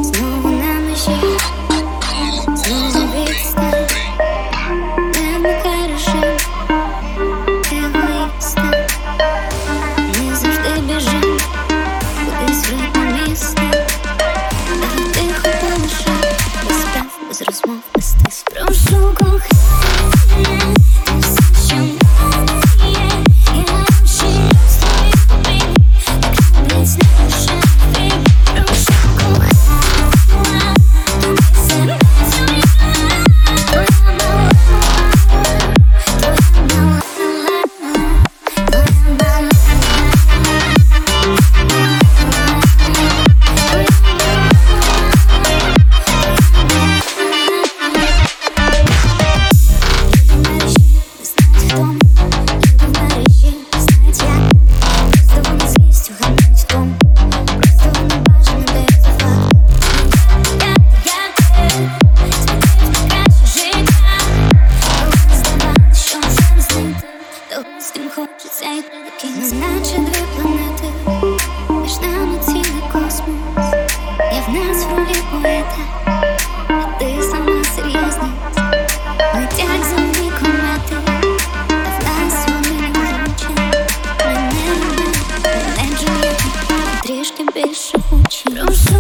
Знову на межі, знову відстань. Не вмикай режим, егоїста. Ми завжди біжим кудись в ритм міста. Але тихо полишай, без справ, без розмов, без тиск. Прошу кохання, ти все, що в мене є. Я щиро стою тобі, як люблять знайшов ти. Прошу кохання, тобі себе твоя, твоя мала, твоя мала, твоя мала. Хочеться йти до кінця, наче дві планети, між нами цілий космос. Я в нас в ролі поета, а ти сама серйозність. Летять земні комети, та в нас вони не влучать. Мене Джульєта, трішки більше учить.